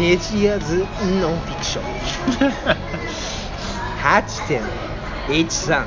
ネジアズノンフィクション8.13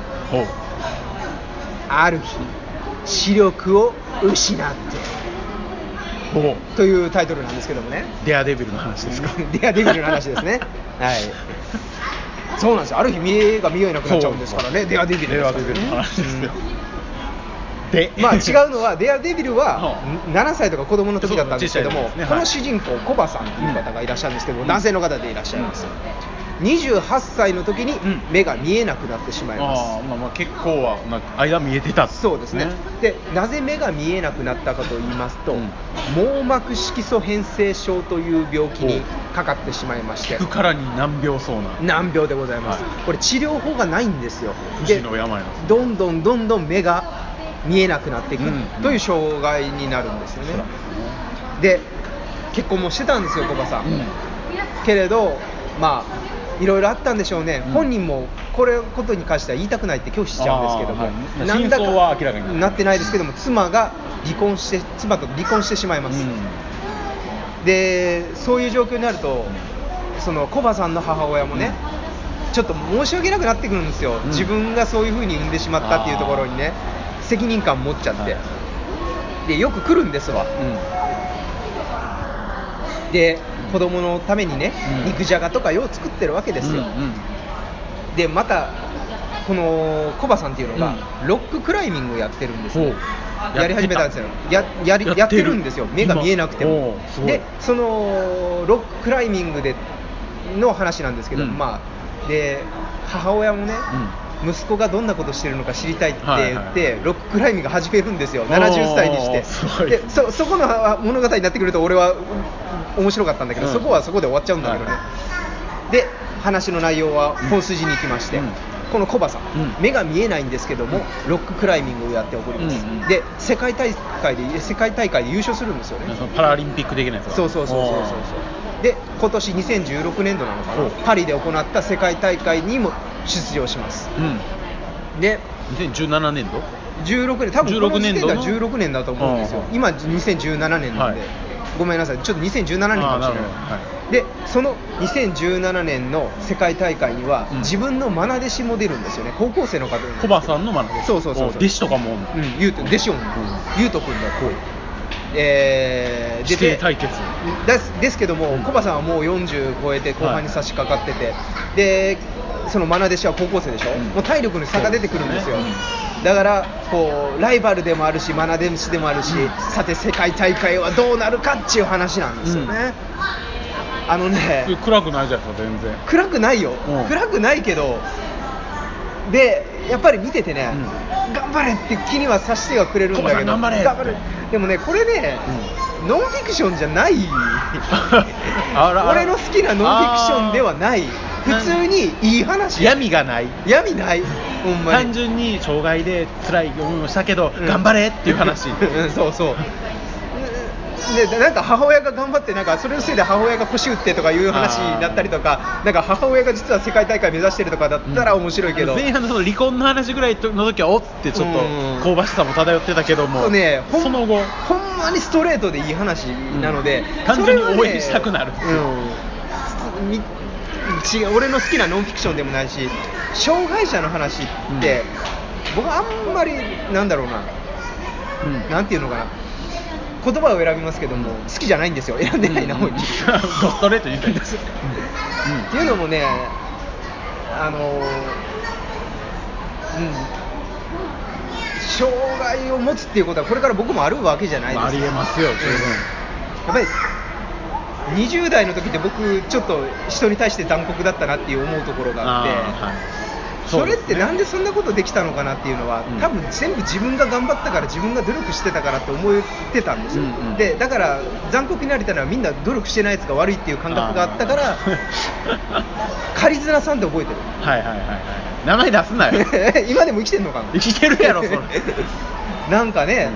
ある日視力を失ってというタイトルなんですけどもね。 デアデビルの話ですか？ デアデビルの話ですね。はい。そうなんですよ。ある日目が見えなくなっちゃうんですからね。デアデビルですからね。 デアデビルの話ですよ。 でまあ違うのはデアデビルは7歳とか子供の時だったんですけども、この主人公コバさんという方がいらっしゃるんですけど、男性の方でいらっしゃいます。28歳の時に目が見えなくなってしまいます。 まあ結構は間見えてた。 そうですね。でなぜ目が見えなくなったかと言いますと、網膜色素変性症という病気にかかってしまいまして、 聞くからに難病そうな。 難病でございます。これ治療法がないんですよ。 不治の病なんですね。 どんどん目が見えなくなっていくという障害になるんですよね。で結婚もしてたんですよ、コバさん。けれどまあいろいろあったんでしょうね。本人もこれことに関しては言いたくないって拒否しちゃうんですけども、 真相は明らかになってないですけども、妻と離婚してしまいます。でそういう状況になると、そのコバさんの母親もね、ちょっと申し訳なくなってくるんですよ。自分がそういう風に産んでしまったっていうところにね、責任感持っちゃって、でよく来るんですわ。で子供のためにね、肉じゃがとかよう作ってるわけですよ。でまたこのコバさんっていうのが、ロッククライミングをやってるんですよ。やり始めたんですよ。やってるんですよ。目が見えなくても。でそのロッククライミングでの話なんですけど、で母親もね、息子がどんなことしてるのか知りたいって言って、ロッククライミング始めるんですよ。70歳にして。でそこの物語になってくると俺は面白かったんだけど、そこはそこで終わっちゃうんだけどね。で話の内容は本筋に行きまして、このコバさん、目が見えないんですけども、ロッククライミングをやっております。で世界大会で優勝するんですよね。 パラリンピック的なやつが。 そうで今年2016年度なのかな、パリで行った世界大会にも出場します。で 2017年度 16年、多分この時点では16年だと思うんですよ。今2017年なんで、ごめんなさい、ちょっと2017年かもしれない。でその2017年の世界大会には、自分の愛弟子も出るんですよね。高校生の方。 コバさんの愛弟子。 そう弟子とかも。 弟子もゆうとくんだと。 指定対決ですけども、コバさんはもう40超えて後半に差し掛かってて、でその愛弟子は高校生でしょ。もう体力に差が出てくるんですよ。だからこうライバルでもあるし愛弟子でもあるし、さて世界大会はどうなるかっていう話なんですよね。 暗くないじゃん、全然暗くないよ。暗くないけど、でやっぱり見ててね、頑張れって気にはさせてはくれるんだけど、 頑張れでもね、これね、ノンフィクションじゃない俺の好きなノンフィクションではない。普通にいい話。 闇ない、 ほんまに単純に障害で辛い思いをしたけど、頑張れっていう話。 そうでなんか母親が頑張って、なんかそれのせいで母親が腰打ってとかいう話だったりとか、なんか母親が実は世界大会目指してるとかだったら面白いけど、 前半のその離婚の話ぐらいの時はおってちょっと香ばしさも漂ってたけども、その後ほんまにストレートでいい話なので、 単純に応援したくなる。 俺の好きなノンフィクションでもないし、障害者の話って、僕はあんまりなんだろうな、なんていうのかな、言葉を選びますけども、好きじゃないんですよ。選んでないな、本にドストレート言いたいんですよ。 っていうのもね、障害を持つっていうことはこれから僕もあるわけじゃないですか。 ありえますよ、 やっぱり20代の時って僕ちょっと人に対して残酷だったなっていう思うところがあって、それってなんでそんなことできたのかなっていうのは、多分全部自分が頑張ったから、自分が努力してたからって思ってたんですよ。でだから残酷になりたいのはみんな努力してないやつが悪いっていう感覚があったからカリズナさんって覚えてる？ 名前出すなよ今でも生きてんのかな。 生きてるやろそれなんかね、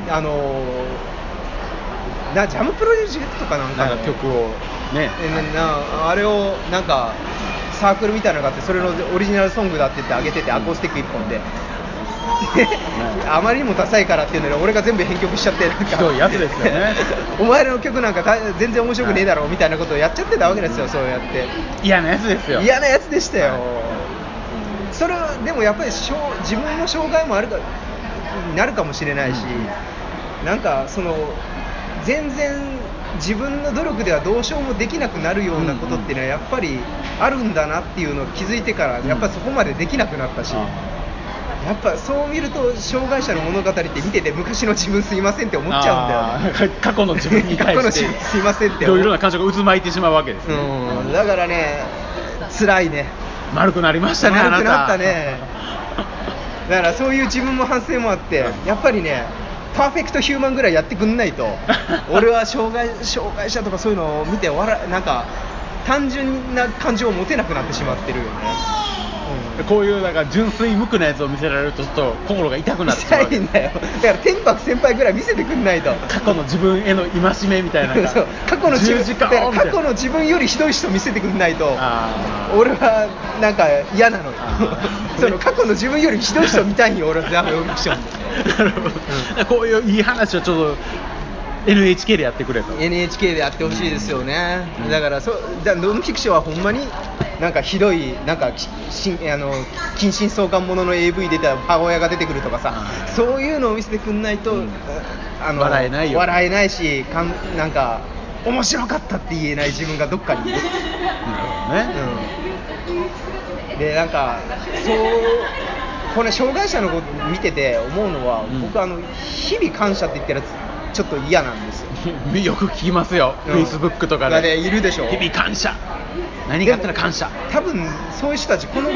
ジャムプロジェクトかなんかの曲をね、 あれをなんかサークルみたいなのがあって、それのオリジナルソングだって言ってあげてて、アコースティック1本であまりにもダサいからっていうので俺が全部編曲しちゃってなんかひどいやつですよねお前らの曲なんか全然面白くねえだろみたいなことをやっちゃってたわけですよ、そうやって嫌なやつですよ。 嫌なやつでしたよ、それはでもやっぱり自分の障害もあるかなるかもしれないし、なんかその全然自分の努力ではどうしようもできなくなるようなことっていうのはやっぱりあるんだなっていうのを気づいてからやっぱりそこまでできなくなったし、やっぱそう見ると障害者の物語って見てて昔の自分すいませんって思っちゃうんだよね。 過去の自分に対して過去の自分すいませんっていろいろな感情が渦巻いてしまうわけですね。 だからね辛いね。 丸くなりましたね。 丸くなったね。だからそういう自分も反省もあってやっぱりねパーフェクトヒューマンぐらいやってくんないと俺は障害者とかそういうのを見てなんか単純な感情を持てなくなってしまってるよね、 こういうなんか純粋無垢なやつを見せられるとちょっと心が痛くなってしまう。 痛いんだよ。だから天白先輩ぐらい見せてくんないと過去の自分への戒めみたいなそう過去の自分よりひどい人見せてくんないと俺はなんか嫌なのよその過去の自分よりひどい人見たいんよ俺はザ・ノンフィクションでなるほど、こういういい話をちょっとNHK でやってくれと。 NHK でやってほしいですよね、だからノンフィクションはほんまになんかひどいなんか近親相関ものの AV 出た母親が出てくるとかさ、そういうのを見せてくんないと、 笑えないよ。 笑えないしなんか面白かったって言えない自分がどっかにいる。 なるほどね、 でなんかこれ障害者のこと見てて思うのは、僕日々感謝って言ったらちょっと嫌なんですよよく聞きますよ、Facebook とかでいるでしょ。 日々感謝、何があったら感謝。 多分そういう人たちこの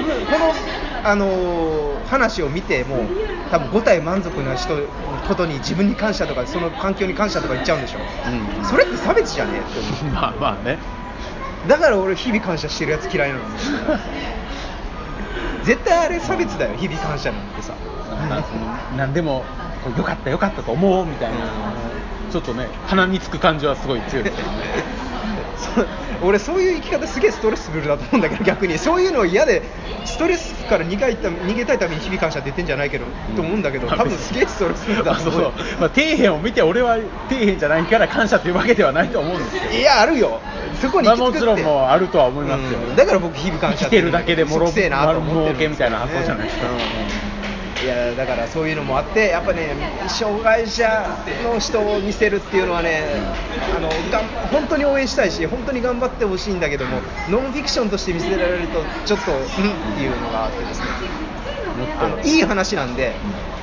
話を見ても多分5体満足なことに自分に感謝とかその環境に感謝とか言っちゃうんでしょ、それって差別じゃねえって思うまあね。だから俺日々感謝してるやつ嫌いなんですよ絶対あれ差別だよ、日々感謝なんてさ。 なんでもよかったと思うみたいな、ちょっとね鼻につく感じはすごい強いですけどね俺そういう生き方すげえストレスフルだと思うんだけど、逆にそういうの嫌でストレスから逃げたいために日々感謝って言ってんじゃないけど、と思うんだけど、多分すげえストレスフルだと思う。 底辺を見て俺は底辺じゃないから感謝というわけではないと思うんですけど、 いやあるよ、そこに行き着くって、 もちろんもうあるとは思いますよ、 だから僕日々感謝って生きてるだけでもろ儲けみたいな発想じゃないですか、 いやだからそういうのもあってやっぱね障害者の人を見せるっていうのはね本当に応援したいし本当に頑張ってほしいんだけども、ノンフィクションとして見せられるとちょっとっていうのがあってですね、いい話なんで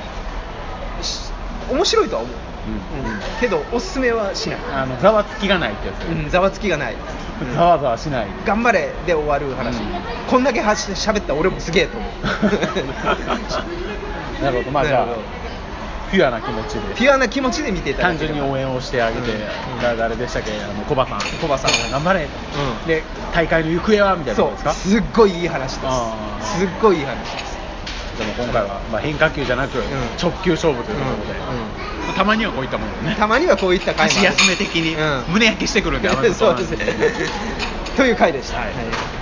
面白いとは思う、けどおすすめはしない。 ざわつきがないってやつ、 ざわつきがない、 ざわざわしない、 頑張れで終わる話、こんだけ喋った俺もすげえと思うなるほど、じゃあピュアな気持ちで見ていただければ、単純に応援をしてあげて、誰でしたっけ、コバさん頑張れ、で大会の行方はみたいなことですか。 すっごいいい話です。すっごいいい話です。 でも今回は変化球じゃなく直球勝負というところで、たまにはこういったものね、 たまにはこういった回も箸休め的に胸焼けしてくるんで、 そうですねという回でした。